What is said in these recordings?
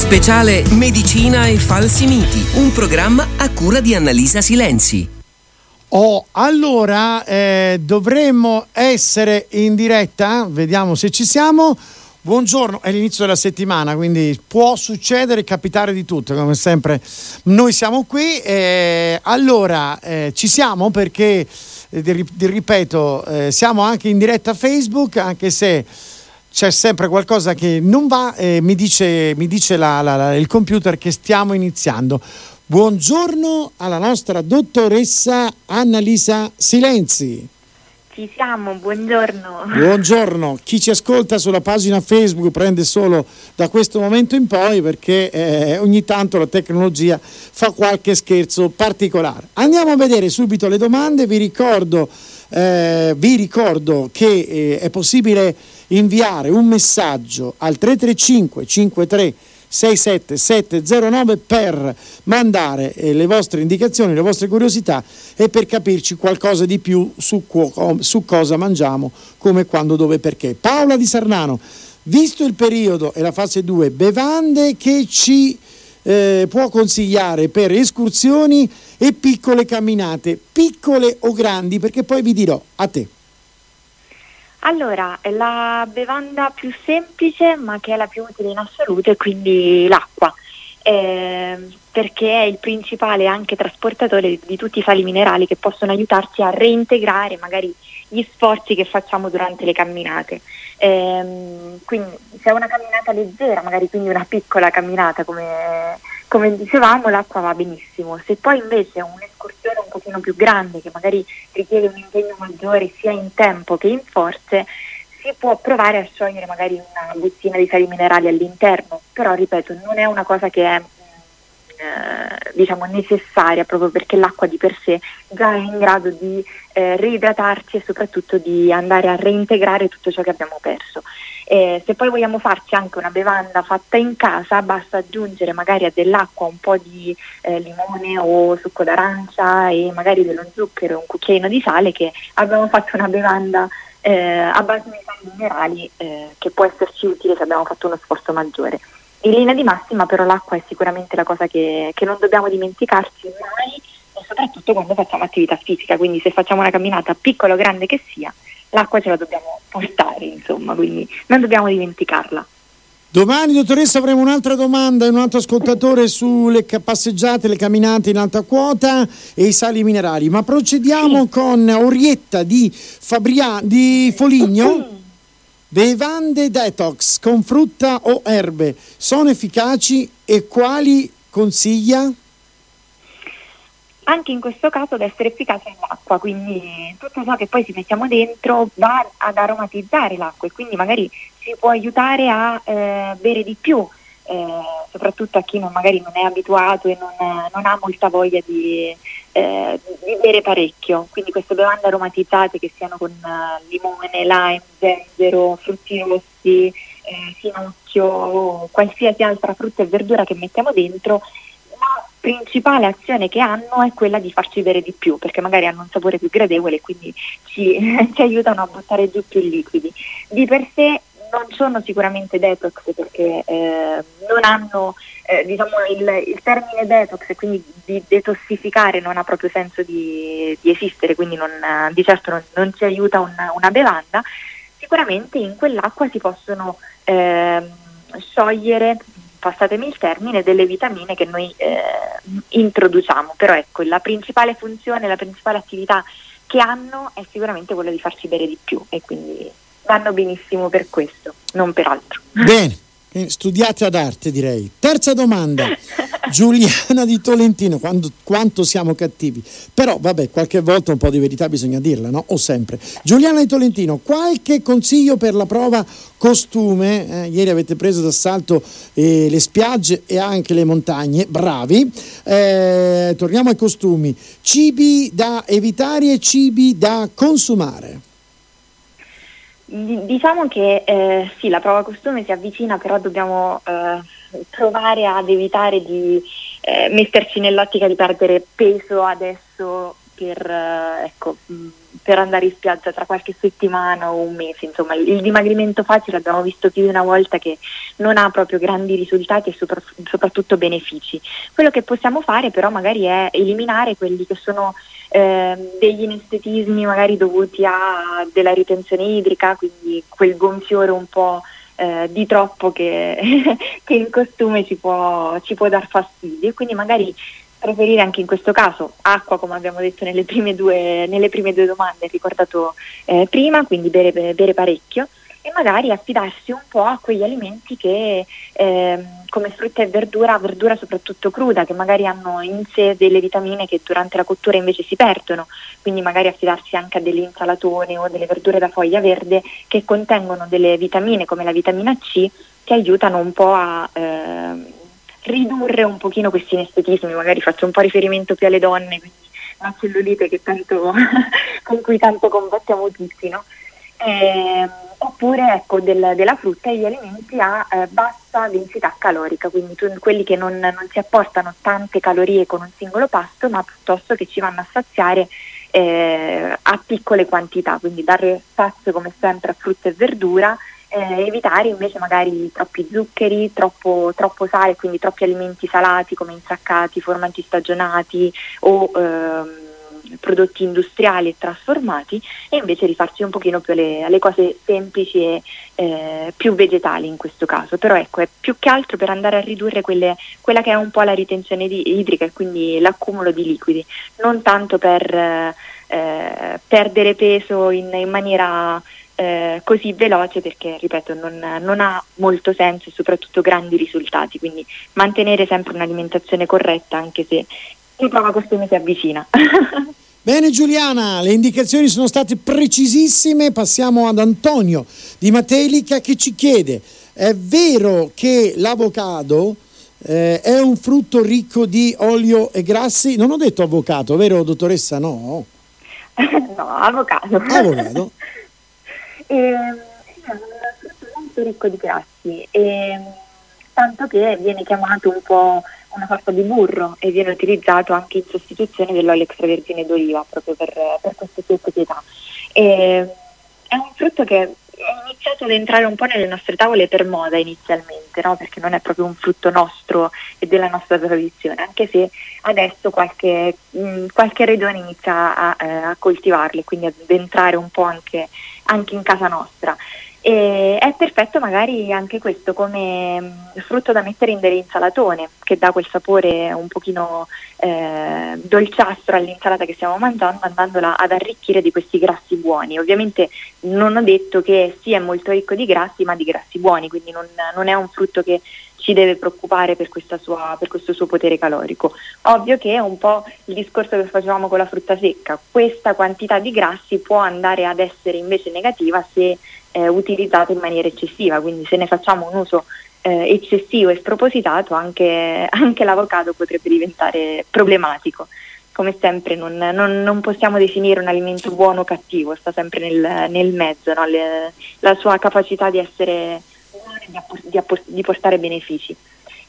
Speciale Medicina e falsi miti, un programma a cura di Annalisa Silenzi. Allora dovremmo essere in diretta, vediamo se ci siamo. Buongiorno, è l'inizio della settimana, quindi può succedere, capitare di tutto, come sempre. Noi siamo qui, ci siamo perché, ripeto, siamo anche in diretta Facebook, anche se c'è sempre qualcosa che non va, mi dice il computer che stiamo iniziando. Buongiorno alla nostra dottoressa Annalisa Silenzi. Ci siamo, buongiorno. Buongiorno. Chi ci ascolta sulla pagina Facebook prende solo da questo momento in poi, perché ogni tanto la tecnologia fa qualche scherzo particolare. Andiamo a vedere subito le domande. Vi ricordo che è possibile inviare un messaggio al 335 53 67 709 per mandare le vostre indicazioni, le vostre curiosità e per capirci qualcosa di più su cosa mangiamo, come, quando, dove, perché. Paola di Sarnano, visto il periodo e la fase 2, bevande che ci può consigliare per escursioni e piccole camminate, piccole o grandi, perché poi vi dirò a te. Allora, la bevanda più semplice, ma che è la più utile in assoluto, è quindi l'acqua, perché è il principale anche trasportatore di tutti i sali minerali che possono aiutarci a reintegrare magari gli sforzi che facciamo durante le camminate. Quindi se è una camminata leggera, magari quindi una piccola camminata come dicevamo, l'acqua va benissimo. Se poi invece è un'escursione un pochino più grande, che magari richiede un impegno maggiore sia in tempo che in forze, si può provare a sciogliere magari una bustina di sali minerali all'interno, però ripeto, non è una cosa che è necessaria, proprio perché l'acqua di per sé già è in grado di reidratarci e soprattutto di andare a reintegrare tutto ciò che abbiamo perso. Se poi vogliamo farci anche una bevanda fatta in casa, basta aggiungere magari a dell'acqua un po' di limone o succo d'arancia e magari dello zucchero e un cucchiaino di sale, che abbiamo fatto una bevanda a base di sali minerali che può esserci utile se abbiamo fatto uno sforzo maggiore. In linea di massima però l'acqua è sicuramente la cosa che non dobbiamo dimenticarci mai, e soprattutto quando facciamo attività fisica, quindi se facciamo una camminata piccola o grande che sia, l'acqua ce la dobbiamo portare, insomma, quindi non dobbiamo dimenticarla. Domani, dottoressa, avremo un'altra domanda e un altro ascoltatore sulle passeggiate, le camminate in alta quota e i sali minerali, ma procediamo con Orietta di Foligno. Bevande detox con frutta o erbe sono efficaci e quali consiglia? Anche in questo caso ad essere efficace è l'acqua, quindi tutto ciò che poi ci mettiamo dentro va ad aromatizzare l'acqua e quindi magari ci può aiutare a bere di più, soprattutto a chi magari non è abituato e non ha molta voglia di bere parecchio. Quindi queste bevande aromatizzate, che siano con limone, lime, zenzero, frutti rossi, finocchio, qualsiasi altra frutta e verdura che mettiamo dentro, la principale azione che hanno è quella di farci bere di più, perché magari hanno un sapore più gradevole e quindi ci aiutano a buttare giù più liquidi. Di per sé non sono sicuramente detox, perché non hanno il termine detox, e quindi di detossificare non ha proprio senso di esistere, quindi di certo non ci aiuta una bevanda. Sicuramente in quell'acqua si possono sciogliere, passatemi il termine, delle vitamine che noi introduciamo, però ecco, la principale funzione, la principale attività che hanno è sicuramente quella di farci bere di più, e quindi vanno benissimo per questo, non per altro. Bene, studiate ad arte, direi. Terza domanda, Giuliana di Tolentino. Quanto siamo cattivi, però vabbè, qualche volta un po' di verità bisogna dirla, no? O sempre. Giuliana di Tolentino, qualche consiglio per la prova costume? Ieri avete preso d'assalto le spiagge e anche le montagne, bravi. Torniamo ai costumi. Cibi da evitare e cibi da consumare. Diciamo che sì, la prova costume si avvicina, però dobbiamo provare ad evitare di metterci nell'ottica di perdere peso adesso per andare in spiaggia tra qualche settimana o un mese. Insomma, il dimagrimento facile abbiamo visto più di una volta che non ha proprio grandi risultati e soprattutto benefici. Quello che possiamo fare però magari è eliminare quelli che sono degli inestetismi magari dovuti a della ritenzione idrica, quindi quel gonfiore un po' di troppo che in costume ci può dar fastidio, e quindi magari preferire anche in questo caso acqua, come abbiamo detto nelle prime due domande ricordato prima, quindi bere parecchio, e magari affidarsi un po' a quegli alimenti che come frutta e verdura soprattutto cruda, che magari hanno in sé delle vitamine che durante la cottura invece si perdono, quindi magari affidarsi anche a delle insalatone o delle verdure da foglia verde che contengono delle vitamine come la vitamina C, che aiutano un po' a ridurre un pochino questi inestetismi. Magari faccio un po' riferimento più alle donne, quindi la cellulite che tanto con cui tanto combattiamo tutti, no? Oppure ecco della frutta e gli alimenti a bassa densità calorica, quindi quelli che non si apportano tante calorie con un singolo pasto, ma piuttosto che ci vanno a saziare a piccole quantità, quindi dare spazio come sempre a frutta e verdura, evitare invece magari troppi zuccheri, troppo sale, quindi troppi alimenti salati come insaccati, formaggi stagionati o prodotti industriali e trasformati, e invece rifarsi un pochino più alle cose semplici e più vegetali in questo caso. Però ecco, è più che altro per andare a ridurre quella che è un po' la ritenzione idrica e quindi l'accumulo di liquidi, non tanto per perdere peso in maniera così veloce, perché ripeto non ha molto senso e soprattutto grandi risultati, quindi mantenere sempre un'alimentazione corretta anche se si trova questo mese avvicina. Bene Giuliana, le indicazioni sono state precisissime. Passiamo ad Antonio di Matelica che ci chiede: è vero che l'avocado è un frutto ricco di olio e grassi? Non ho detto avvocato, vero dottoressa? No, avocado. Sì, è un frutto molto ricco di grassi, tanto che viene chiamato un po' una sorta di burro e viene utilizzato anche in sostituzione dell'olio extravergine d'oliva, proprio per queste sue proprietà. È un frutto che è iniziato ad entrare un po' nelle nostre tavole per moda inizialmente, no? Perché non è proprio un frutto nostro e della nostra tradizione, anche se adesso qualche regione inizia a coltivarle, quindi ad entrare un po' anche in casa nostra. E è perfetto magari anche questo come frutto da mettere in delle insalatone, che dà quel sapore un pochino dolciastro all'insalata che stiamo mangiando, andandola ad arricchire di questi grassi buoni. Ovviamente non ho detto che sì, è molto ricco di grassi, ma di grassi buoni, quindi non è un frutto che ci deve preoccupare per questo suo potere calorico. Ovvio che è un po' il discorso che facevamo con la frutta secca: questa quantità di grassi può andare ad essere invece negativa se utilizzata in maniera eccessiva, quindi se ne facciamo un uso eccessivo e spropositato, anche l'avocado potrebbe diventare problematico. Come sempre non possiamo definire un alimento buono o cattivo, sta sempre nel mezzo, no? La sua capacità di essere di portare benefici.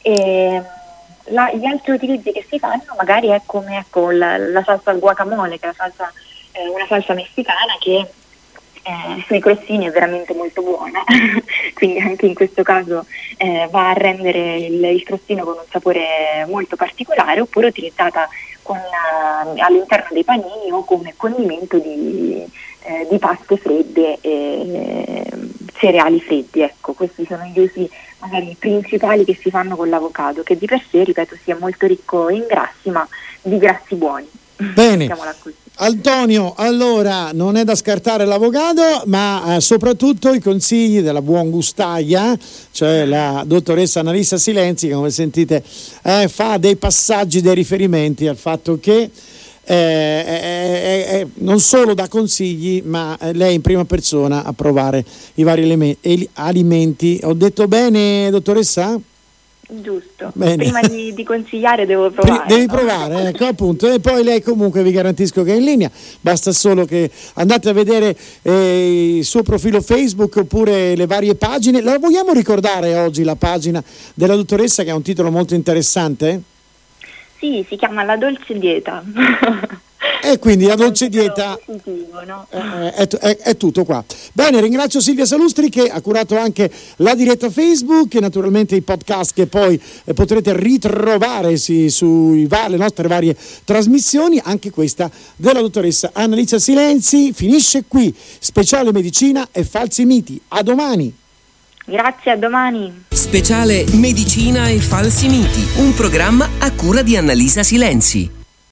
Gli altri utilizzi che si fanno magari è come la salsa al guacamole, che è una salsa messicana che sui crostini è veramente molto buona, quindi anche in questo caso va a rendere il crostino con un sapore molto particolare, oppure utilizzata all'interno dei panini o come condimento di paste fredde e cereali freddi. Ecco, questi sono gli usi magari principali che si fanno con l'avocado, che di per sé, ripeto, sia molto ricco in grassi, ma di grassi buoni. Bene. Antonio, allora non è da scartare l'avocado, ma soprattutto i consigli della buon gustaia, cioè la dottoressa Annalisa Silenzi, che come sentite fa dei passaggi, dei riferimenti al fatto che non solo dà consigli, ma lei in prima persona a provare i vari alimenti. Ho detto bene, dottoressa? Giusto. Bene. Prima di consigliare devo provare. Devi provare, ecco, appunto. E poi lei comunque vi garantisco che è in linea, basta solo che andate a vedere il suo profilo Facebook oppure le varie pagine. La vogliamo ricordare oggi la pagina della dottoressa, che ha un titolo molto interessante? Sì, si chiama La Dolce Dieta. E quindi la dolce dieta positivo, no? è tutto qua. Bene, ringrazio Silvia Salustri che ha curato anche la diretta Facebook e naturalmente i podcast che poi potrete ritrovare le nostre varie trasmissioni, anche questa della dottoressa Annalisa Silenzi. Finisce qui Speciale Medicina e Falsi Miti. A domani. Grazie, a domani. Speciale Medicina e Falsi Miti, un programma a cura di Annalisa Silenzi.